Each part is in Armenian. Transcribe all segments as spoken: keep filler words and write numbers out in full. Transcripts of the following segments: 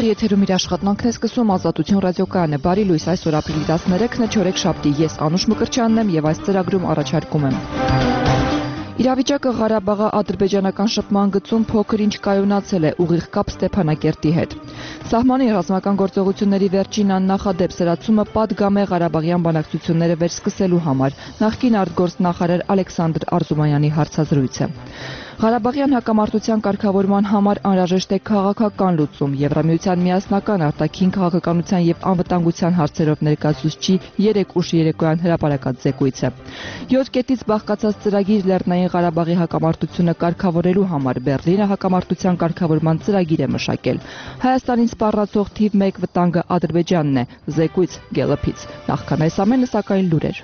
եթերում իր աշխատանքն է սկսում Ազատություն ռադիոկայանը։ Բարի լույս, այսօր ապրիլի տասներեքն է, չորեքշաբթի, ես Անուշ Մկրտչյանն եմ եւ այս ծրագրում առաջարկում եմ. Իրավիճակը Ղարաբաղի ադրբեջանական շփման գծում փոքր ինչ կայունացել է, ուղիղ կապ Ստեփանակերտի հետ։ Սահմանի ռազմական գործողությունների վերջին աննախադեպ սրացումը պատգամ է Ղարաբաղյան բանակցությունները վերսկսելու համար, նախկին արտգործնախարար Ալեքսանդր Արզումանյանի հարցազրույցը։ Ղարաբաղյան հակամարտության կարգավորման համար անհրաժեշտ է քաղաքական լուծում։ Եվրամիության միասնական արտաքին քաղաքականության եւ անվտանգության հարցերով ներկայացուցչի երեք ուշ երեկոյան հրապարակած զեկույցը։ յոթ կետից բաղկացած ծրագիր Լեռնային Ղարաբաղի հակամարտությունը կարգավորելու համար Բեռլինը հակամարտության կարգավորման ծրագիր է մշակել։ Հայաստանին սպառնացող թիվ մեկ վտանգը Ադրբեջանն է։ Զեկույց Գելլափից։ Նախքան այս ամենը, սակայն լուրեր։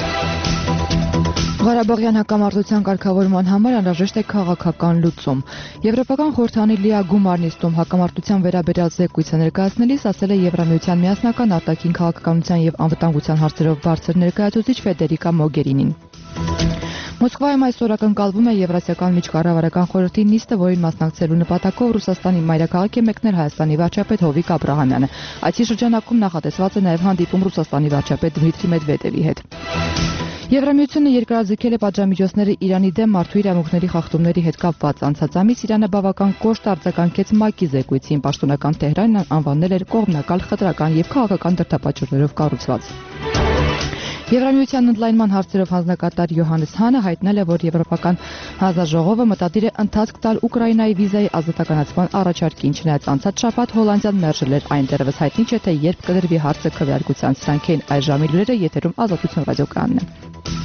Ղարաբաղյան հակամարտության կարգավորման համար անհրաժեշտ է քաղաքական լուծում։ Եվրոպական խորհրդանի լիագումար նիստում հակամարտության վերաբերյալ զեկույցը ներկայացնելիս ասել է Եվրամիության միասնական արտաքին քաղաքականության եւ անվտանգության հարցերով բարձր ներկայացուցիչ Ֆեդերիկա Մոգերինին։ Մոսկվայում այսօր ակնկալվում է Եվրասիական միջկառավարական խորհրդի նիստը, որին մասնակցելու նպատակով Ռուսաստանի մայրաքաղաք է մեկնել Հայաստանի վարչապետ Հովիկ Աբրահամյանը։ Այցի շրջանակում նախատեսված է նաև հանդիպում Ռուսաստանի վարչապետ Դմիտրի Մեդվեդևի հետ։ Եվրամիությունը երկարաձգել է պատժամիջոցները Իրանի դեմ մարդու իրավունքների խախտումների հետ կապված։ Անցած ամիս Իրանը բավական կոշտ արձագանքեց ՄԱԿ-ի զեկույցին, պաշտոնական Թեհրանն անվանել էր կողմնակալ, խտրական եւ քաղաքական դրդապատճառներով կառուցված։ Եվրամիության ընդլայնման հարցերով հանձնակատար Յոհաննես Հանը հայտնել է, որ Եվրոպական հանձնաժողովը մտադիր է ընթացք տալ Ուկրաինայի վիզայի ազատականացման առաջարկին, չնայած անցած շաբաթ Հոլանդիան մերժել էր այն, դեռևս հայտնի չէ, թե երբ կդրվի հարցը քվեարկության։ Սրանք են այս ժամի լուրերը, եթերում Ազատություն ռադիոկայանն է։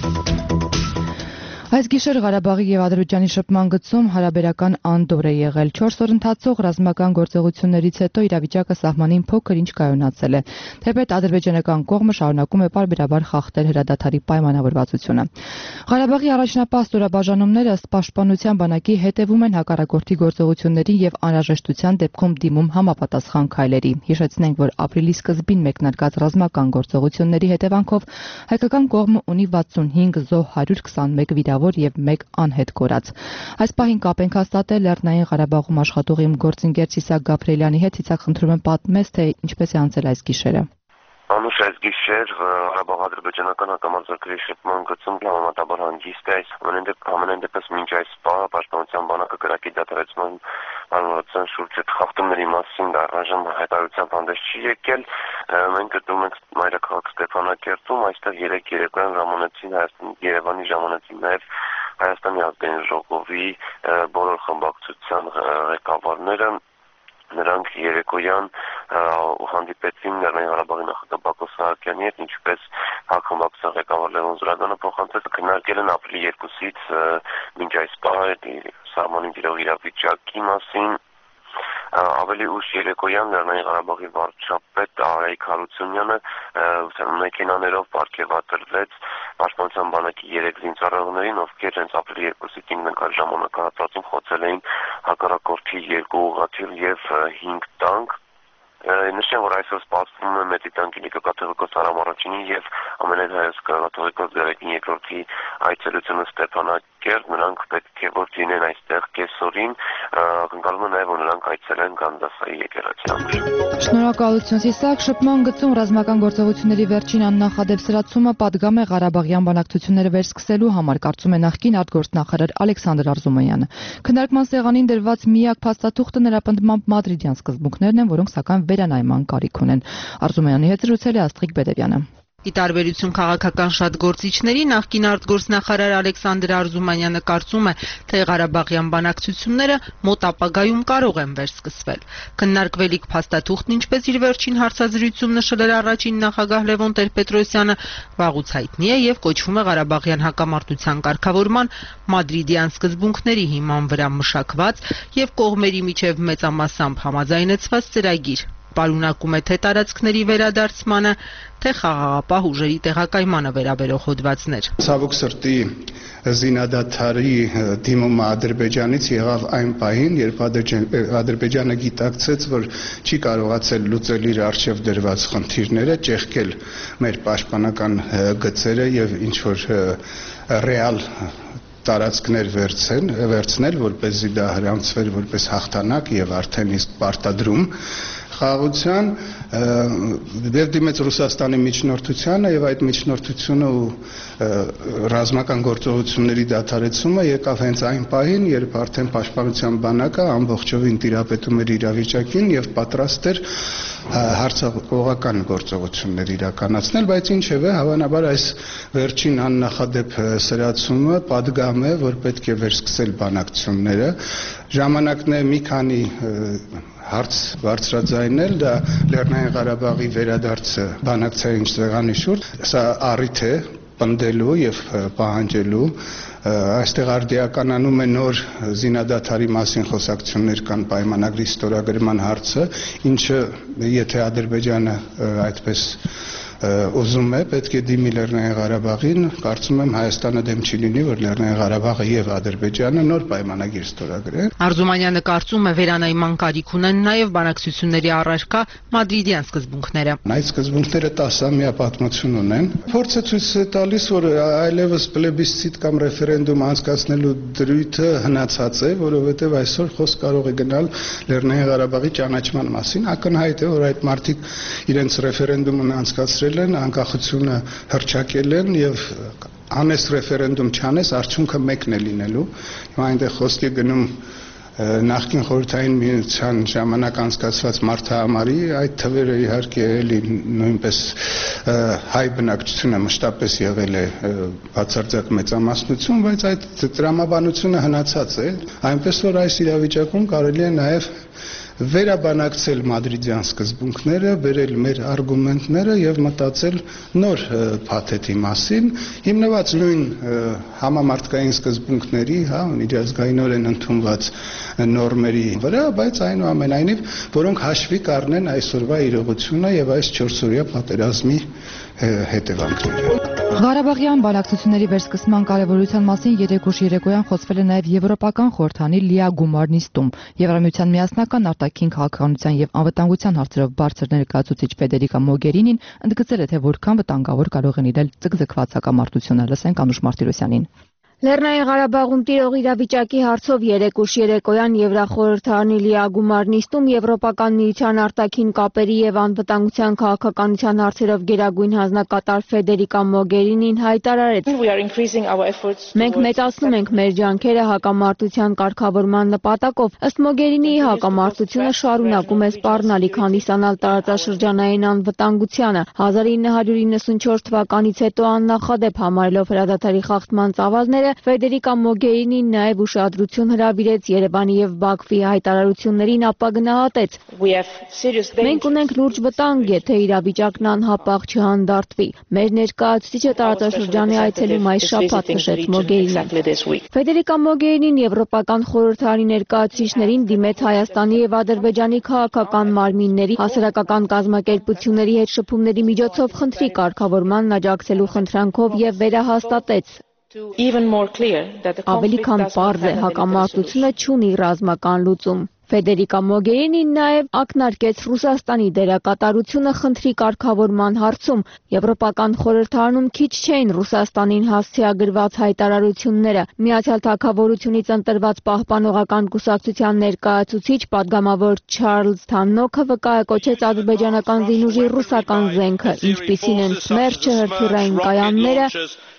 Այս գիշեր Ղարաբաղի եւ Ադրբեջանի շփման գծում հարաբերական անդորր է եղել։ չորս օր ընթացող ռազմական գործողություններից հետո իրավիճակը սահմանին փոքր ինչ կայունացել է, թեպետ ադրբեջանական կողմը շարունակում է պարբերաբար խախտել հրադադարի պայմանավորվածությունը։ Ղարաբաղի առաջնապահ ստորաբաժանումները ըստ պաշտպանության բանակի հետևում են հակառակորդի գործողություններին եւ անհրաժեշտության դեպքում դիմում համապատասխան քայլերի։ Հիշեցնենք, որ ապրիլի սկզբին մեկնարկած ռազմական գործողությունների հետևանքով հայկական կողմը ունի վաթսունհինգ զոհ, հարյուր քսանմեկ վիրավոր եւ մեկ անհետ կորած։ Այս պահին կապ ենք հաստատել Լեռնային Ղարաբաղում աշխատող իմ գործընկեր Ցիսակ Գաբրիելյանի հետ։ Ցիսակ, խնդրում եմ պատմես, թե ինչպես է անցել այս գիշերը։ Անուշ, այս գիշեր Ղարաբաղ-ադրբեջանական հակամարտությունների շփման գծում համեմատաբար հանգիստ է։ Այս ամենայն դեպս մինչ այս պահը պաշտպանության բանակը կրակի դադարեցման անվտանգության շուրջ խախտումների մասին առայժմ հայտարարությամբ հանդես չի եկել։ Մենք գտնվում ենք մայրաքաղաք Ստեփանակերտում, այստեղ երեք երեկոյան ժամանեցին Երևանի ժամանեցին նաև Հայաստանի ազգային ժողովի բոլոր խմբակցության ղեկավարները։ Նրանք երեկոյան հանդիպեցին Լեռնային Ղարաբաղի նախագահ Բակո Սահակյանի հետ, ինչպես հակամարտության ղեկավար Լևոն Զուրաբյանը փոխանցեց, քննարկել են ապրիլի երկուսից մինչ այս պահը սահմանին տիրող իրավիճակի մասին։ Ավելի ուշ երեկոյան Լեռնային Ղարաբաղի վարչապետ Արայիկ Հարությունյանը մեքենաներով պարգևատրվեց պաշտպանության բանակի երեք զինծառայողներին, ովքեր հենց ապրիլի երկուսին նկար ժամանակահատվածում խոցել էին հակառակորդի երկու ուղղաթիռ եւ հինգ տանկ։ Նշեմ, որ այսօր սպասվում է Մեծի տանկի Նիկոկաթողիկոս Արամ առաջինի եւ ամենայն հայոց Կաթողիկոս Գերագին երկրորդի այցելությունը Ստեփանակերտ։ Նրանք պետք է որ լինեն այստեղ կեսօրին, ակնկալվում է նաեւ որ նրանք այցելեն Գանդասայի եկեղեցի։ Շնորհակալություն, Ցիսակ։ Շփման գծում ռազմական գործողությունների վերջին աննախադեպ սրացումը պատգամ է Ղարաբաղյան բանակցությունները վերսկսելու համար, կարծում է նախկին արտգործնախարար Ալեքսանդր Արզումանյանը։ Քննարկման սեղանին դրված միակ փաստաթուղթը նրա պնդմամբ մադրիդյան սկզբունքներն են, որոնք սակայն վերանայման կարիք ունեն։ Արզումանյանի հետ զրուցել է Աստղիկ Բեդևյանը։ Ի տարբերություն քաղաքական շատ գործիչների, նախկին արտգործնախարար Ալեքսանդր Արզումանյանը կարծում է, թե Ղարաբաղյան բանակցությունները մոտ ապագայում կարող են վերսկսվել։ Քննարկվելիք փաստաթուղթն, ինչպես իր վերջին հարցազրույցում նշել էր առաջին նախագահ Լևոն Տեր-Պետրոսյանը, վաղուց հայտնի է եւ կոչվում է Ղարաբաղյան հակամարտության կարգավորման մադրիդյան սկզբունքների հիման վրա մշակված եւ կողմերի միջև մեծամասամբ համաձայնեցված ծրագիր։ Պարունակում է թե տարածքների վերադարձմանը, թե խաղաղապահ ուժերի տեղակայմանը վերաբերող հոդվածներ։ Ցավոք սրտի զինադադարի դիմումը Ադրբեջանից եղավ այն պահին, երբ Ադրբեջանը գիտակցեց, որ չի կարողացել լուծել իր առջև դրված խնդիրները, ճեղքել մեր պաշտպանական գծերը եւ ինչ որ ռեալ տարածքներ վերցնել, որպեսզի դա հրանցվեր որպես հաղթանակ եւ արդեն իսկ պարտադրում խաղաղության եւ դիմեց Ռուսաստանի միջնորդությանը եւ այդ միջնորդությունը ու ռազմական գործողությունների դադարեցումը եկավ հենց այն պահին, երբ արդեն պաշտպանության բանակը ամբողջովին տիրապետում էր իրավիճակին եւ պատրաստ էր հարձակողական գործողություններ իրականացնել, բայց ինչևէ հավանաբար այս վերջին աննախադեպ սրացումը պատգամ է, որ պետք է վերսկսել բանակցությունները։ Ժամանակն է մի քանի հարց բարձրաձայնել, դա Լեռնային Ղարաբաղի վերադարձը բանակցային սեղանի շուրջ, սա առիթ է պնդելու եւ պահանջելու, այստեղ արդիականանում է նոր զինադադարի մասին խոսակցություններ կան պայմանագրի ստորագրման հարցը, ինչը եթե Ադրբեջանը այդպես ուզում է, պետք է դիմի Լեռնային Ղարաբաղին, կարծում եմ Հայաստանը դեմ չի լինի, որ Լեռնային Ղարաբաղը եւ Ադրբեջանը նոր պայմանագիր ստորագրեն։ Արզումանյանը կարծում է վերանայման կարիք ունեն նաեւ բանակցությունների առարկա մադրիդյան սկզբունքները։ Այդ սկզբունքները տասամյա պատմություն ունեն։ Փորձը ցույց է տալիս, որ այլևս պլեբիսցիտ կամ ռեֆերենդում անցկացնելու դրույթը հնացած է, որովհետեւ այսօր խոսք կարող է գնալ Լեռնային Ղարաբաղի ճանաչման մասին։ Ակնհայտ է, որ այդ մարդիկ իրենց ռեֆերենդումն անցկացրել են, անկախությունը հռչակել են եւ անես ռեֆերենդում չանես արդյունքը մեկն է լինելու։ Հիմա այնտեղ խոսք է գնում նախկին խորհրդային միության ժամանակ անցկացված մարդահամարի, այդ թվերը իհարկե էլի նույնպես հայ բնակչությունը մշտապես եղել է բացարձակ մեծամասնություն, բայց այդ տրամաբանությունը հնացած է, այնպես որ այս իրավիճակում կարելի է նաեւ վերաբանակցել մադրիդյան սկզբունքները, բերել մեր արգումենտները եւ մտածել նոր փաթեթի մասին, հիմնված նույն համամարտկային սկզբունքների, հա, միջազգայինորեն ընդունված նորմերի վրա, բայց այնուամենայնիվ, որոնք հաշվի կառնեն այսօրվա իրողությունը եւ այս չորսօրյա պատերազմի հետևանքները։ Ղարաբաղյան բանակցությունների վերսկսման կարևորության մասին երեկ ուշ երեկոյան խոսվել է նաև Եվրոպական խորհրդանի լիագումար նիստում։ Եվրամիության միասնական արտաքին քաղաքականության եւ անվտանգության հարցերով բարձր ներկայացուցիչ Ֆեդերիկա Մոգերինին ընդգծել է, թե որքան վտանգավոր կարող են լինել ձգձգված հակամարտությունը։ Լսենք Անուշ Մարտիրոսյանին։ Լեռնային Ղարաբաղում տիրող իրավիճակի հարցով երեկ ուշ երեկոյան Եվրախորհրդարանի լիագումար նիստում Եվրոպական միության արտաքին կապերի եւ անվտանգության քաղաքականության հարցերով գերագույն հանձնակատար Ֆեդերիկա Մոգերինին հայտարարեց. Մենք մեծացնում ենք մեր ջանքերը հակամարտության կարգավորման նպատակով։ Ըստ Մոգերինիի հակամարտությունը շարունակում է սպառնալիք հանդիսանալ տարածաշրջանային անվտանգությանը։ հազար ինը հարյուր իննսունչորս թվականից հետո աննախադեպ համարելով հրադադարի խախտման ծավալները Ֆեդերիկա Մոգերինին նաև ուշադրություն հրավիրեց Երևանի եւ Բաքվի հայտարարություններին, ապա գնահատեց. Մենք ունենք լուրջ վտանգ, եթե իրավիճակն անհապաղ չհանդարտվի։ Մեր ներկայացուցիչը տարածաշրջանի այցելում այս շաբաթ նշեց Մոգերինին։ Ֆեդերիկա Մոգերինին Եվրոպական խորհրդարանի ներկայացուցիչներին դիմեց Հայաստանի եւ Ադրբեջանի քաղաքական մարմինների, հասարակական կազմակերպությունների հետ շփումների միջոցով խնդրի կարգավորմանն աջակցելու խնդրանքով եւ վերահաստատեց. Ավելի քան պարզ է, հակամարտությունը չունի ռազմական լուծում։ Ֆեդերիկա Մոգերինին նաև ակնարկեց Ռուսաստանի դերակատարությունը խնդրի կարգավորման հարցում։ Եվրոպական խորհրդարանում քիչ չէին Ռուսաստանին հասցեագրված հայտարարությունները։ Միացյալ Թագավորությունից ընտրված պահպանողական կուսակցության ներկայացուցիչ պատգամավոր Չարլզ Թաննոքը վկայակոչեց ադրբեջանական զինուժի ռուսական զենքը, ինչպիսին են Սմերչը, հրթիռային կայանները։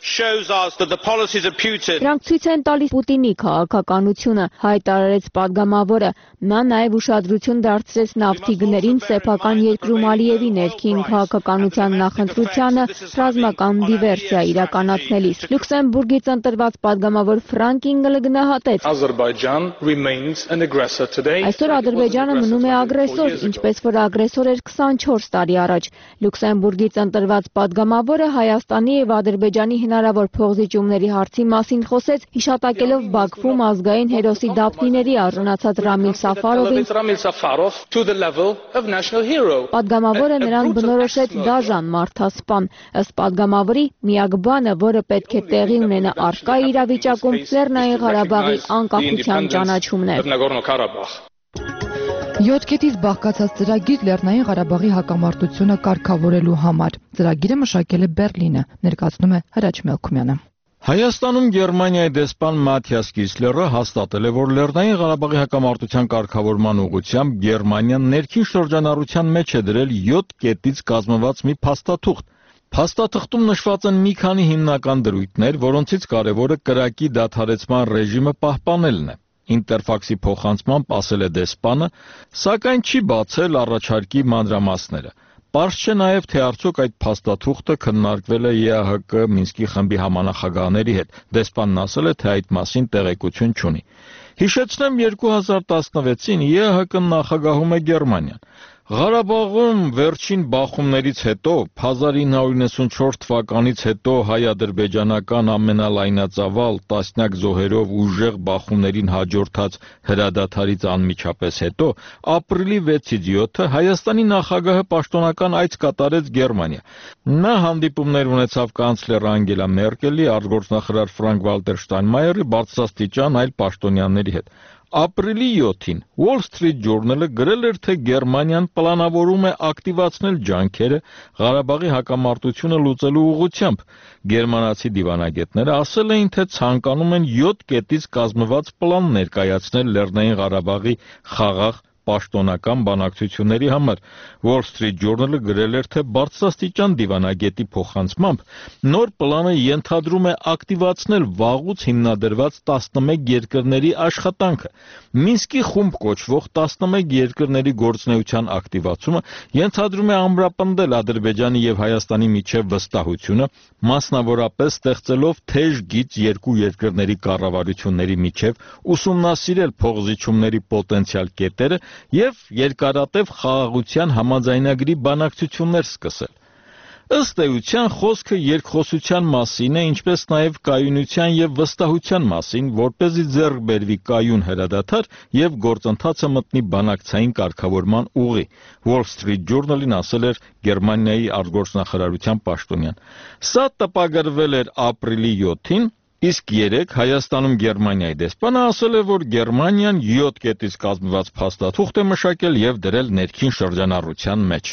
Դրանք ցույց են տալիս Պուտինի քաղաքականությունը, հայտարարեց պատգամավորը։ Նա նաև ուշադրություն դարձրեց նավթի գներին սեփական երկրում Ալիևի ներքին քաղաքականության նախընտրությանը ռազմական դիվերսիա իրականացնելիս։ Լյուքսեմբուրգից ընտրված պատգամավոր Ֆրանկ Ինգլը գնահատեց. Այսօր Ադրբեջանը մնում է ագրեսոր, ինչպես որ ագրեսոր էր քսանչորս տարի առաջ։ Լյուքսեմբուրգից ընտրված պատգամավորը Հայաստանի եւ Ադրբեջանի հնարավոր փոխզիջումների հարցի մասին խոսեց, հիշատակելով Բաքվում ազգային հերոսի դափնիների արժանացած Ռամիլ Սաֆարովին։ Պատգամավորը նրան բնորոշեց դաժան մարդասպան։ Ըստ պատգամավորի, միակ բանը, որը պետք է տեղի ունենա առկա իրավիճակում, Լեռնային Ղարաբաղի անկախության ճանաչումն է։ Յոթ կետից բաղկացած ծրագիր Լեռնային Ղարաբաղի հակամարտությունը կարգավորելու համար։ Ծրագիրը մշակել է Բեռլինը, ներկայացնում է Հրաչ Մելքումյանը։ Հայաստանում Գերմանիայի դեսպան Մաթիաս Կիսլերը հաստատել է, որ Լեռնային Ղարաբաղի հակամարտության կարգավորման ուղղությամբ Գերմանիան ներքին շրջանառության մեջ է դրել յոթ կետից կազմված մի փաստաթուղթ։ Փաստաթղթում նշված են մի քանի հիմնական դրույթներ, որոնցից կարևորը կրակի դադարեցման ռեժիմը պահպանելն է։ Ինտերֆաքսի փոխանցմամբ ասել է դեսպանը, սակայն չի բացել առաջարկի մանրամասները։ Պարզ չէ նաև, թե արդյոք այդ փաստաթուղթը քննարկվել է Է Ա Հ Կ Մինսկի խմբի համանախագահների հետ։ Դեսպանն ասել է, թե այդ մասին տեղեկություն չունի։ Հիշեցնեմ, երկու հազար տասնվեցին Է Ա Հ Կ-ն նախագահում է Գերմանիան։ Ղարաբաղում վերջին բախումներից հետո, հազար ինը հարյուր նվաթչորս թվականից հետո հայ-ադրբեջանական ամենալայնածավալ տասնյակ զոհերով ուժեղ բախումներին հաջորդած հրադադարից անմիջապես հետո, ապրիլի վեցից յոթը Հայաստանի նախագահը պաշտոնական այց կատարեց Գերմանիա։ Նա հանդիպումներ ունեցավ կանցլեր Անգելա Մերկելի, արտգործնախարար Ֆրանկ-Վալտեր Շտայնմայերի, բարձրաստիճան այլ պաշտոնյաների հետ։ Ապրիլի յոթին Wall Street Journal-ը գրել էր, թե Գերմանիան պլանավորում է ակտիվացնել ջանքերը Ղարաբաղի հակամարտությունը լուծելու ուղղությամբ։ Գերմանացի դիվանագետները ասել էին, թե ցանկանում են յոթ կետից կազմված պլան ներկայացնել Լեռնային Ղարաբաղի խաղաղ պաշտոնական բանակցությունների համար։ Wall Street Journal-ը գրել էր, թե բարձրաստիճան դիվանագետի փոխանցմամբ նոր պլանը ենթադրում է ակտիվացնել վաղուց հիմնադրված տասնմեկ երկրների աշխատանքը։ Մինսկի խումբ կոչվող տասնմեկ երկրների գործունեության ակտիվացումը ենթադրում է ամրապնդել Ադրբեջանի եւ Հայաստանի միջև վստահությունը, մասնավորապես ստեղծելով թեժ գիծ երկու երկրների կառավարությունների միջև, ուսումնասիրել փոխզիջումների պոտենցիալ կետերը եւ երկարատև խաղաղության համաձայնագրի բանակցություններ սկսել։ Ըստ էության խոսքը երկխոսության մասին է, ինչպես նաև կայունության եւ վստահության մասին, որպեսզի ձեռք բերվի կայուն հրադադար եւ գործընթացը մտնի բանակցային կարգավորման ուղի։ Wall Street Journal-ին ասել էր Գերմանիայի արտգործնախարարության պաշտոնյան։ Սա տպագրվել էր ապրիլի յոթին, իսկ երեկ Հայաստանում Գերմանիայի դեսպանը ասել է, որ Գերմանիան յոթ կետից կազմված փաստաթուղթ է մշակել եւ դրել ներքին շրջանառության մեջ։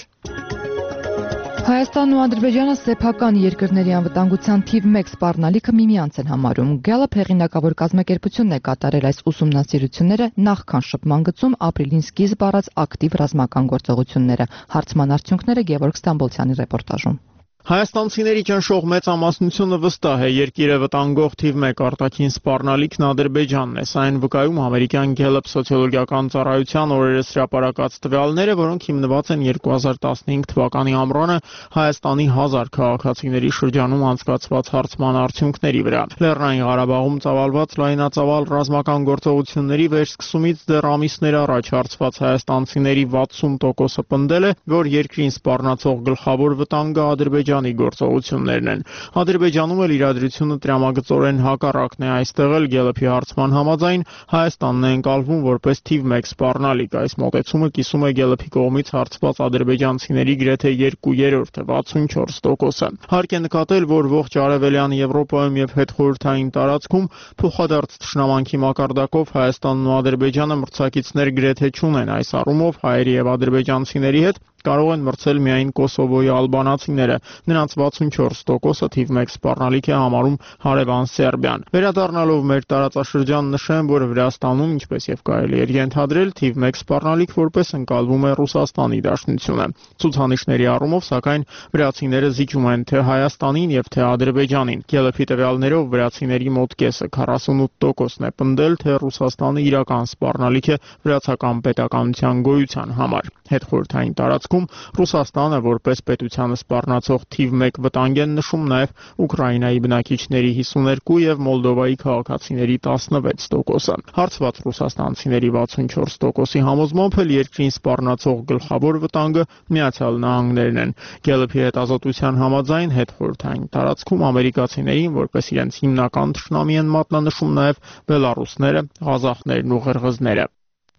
Հայաստանն ու Ադրբեջանը սեփական երկրների անվտանգության թիվ մեկ սպառնալիքը միմյանց են համարում։ Գալլափ հեղինակավոր կազմակերպությունն է կատարել այս ուսումնասիրությունները նախքան շփման գծում ապրիլին սկիզբ առած ակտիվ ռազմական գործողությունները։ Հարցման արդյունքները Գևորգ Ստամբոլցյանի ռեպորտաժում։ Հայաստանցիների ճնշող մեծամասնությունը վստահ է երկիրը վտանգող թիվ մեկ արտաքին սպառնալիքն Ադրբեջանն է։ Սա այն վկայում ամերիկյան Գալլափ սոցիոլոգիական ծառայության օրերս հրապարակած տվյալները, որոնք հիմնված են երկու հազար տասնհինգ թվականի ամռանը Հայաստանի հազար քաղաքացիների շրջանում անցկացված հարցման արդյունքների վրա։ Լեռնային Ղարաբաղում ծավալված լայնածավալ ռազմական գործողությունների վերսկսումից դեռ ամիսներ առաջ հարցված հայաստանցիների վաթսուն տոկոսը պնդել է, որ երկրին սպառնացող գլխավոր վտանգը Ադրբեջանն գործողություններն են։ Ադրբեջանում էլ իրադրությունը տրամագծորեն հակառակն է։ Այստեղ էլ Գալլափի հարցման համաձայն Հայաստանն է ընկալվում որպես թիվ մեկ սպառնալիք։ Այս մոտեցումը կիսում է Գալլափի կողմից հարցված ադրբեջանցիների գրեթե երկու երրորդը վաթսունչորս տոկոսը։ Հարկ է նկատել, որ ողջ արևելյան Եվրոպայում եւ հետխորհրդային տարածքում փոխադարձ թշնամանքի մակարդակով Հայաստանն ու Ադրբեջանը մրցակիցներ գրեթե չունեն։ Այս առումով հայերի եւ ադրբեջանցիների հետ կարող են մրցել միայն Կոսովոյի ալբանացիները։ Նրանց վաթսունչորս տոկոսը թիվ մեկ սպառնալիք է համարում հարևան Սերբիան։ Վերադառնալով մեր տարածաշրջան նշեմ, որ Վրաստանում, ինչպես եւ կարելի էր ենթադրել, թիվ մեկ սպառնալիք որպես ընկալվում է Ռուսաստանի Դաշնությունը։ Ցուցանիշների առումով, սակայն, վրացիները զիջում են թե Հայաստանին եւ թե Ադրբեջանին։ Գալլափի տվյալներով վրացիների մոտ կեսը քառասունութ տոկոսն է պնդել, թե Ռուսաստանը իրական սպառնալիք է վրացական պետականության գոյության համար։ Հետխորհրդային տարածքում Ռուսաստանը որպես պետությանը սպառնացող թիվ մեկ վտանգ են նշում նաև Ուկրաինայի բնակիչների հիսուներկու եւ Մոլդովայի քաղաքացիների տասնվեց տոկոսը։ Հարցված ռուսաստանցիների վաթսունչորս տոկոսի համոզմամբ էլ երկրին սպառնացող գլխավոր վտանգը Միացյալ Նահանգներն են։ Գալլափի հետազոտության համաձայն հետխորհրդային տարածքում ամերիկացիներին որպես իրենց հիմնական թշնամի են մատնանշում նաև բելառուսները, ղազախներն ու ղրղզները։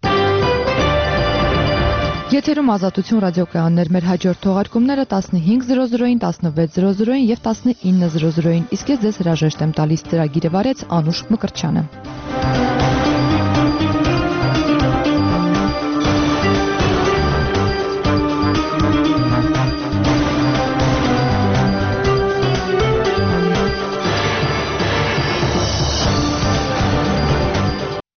Եթերում Ազատություն ռադիոկայաններ, մեր հաջորդ թողարկումները տասնհինգ զրո զրոին, տասնվեց զրո զրոին եւ տասնինը զրո զրոին, իսկ ես ձեզ հրաժեշտ եմ տալիս, ծրագիրը վարեց Անուշ Մկրտչյանը։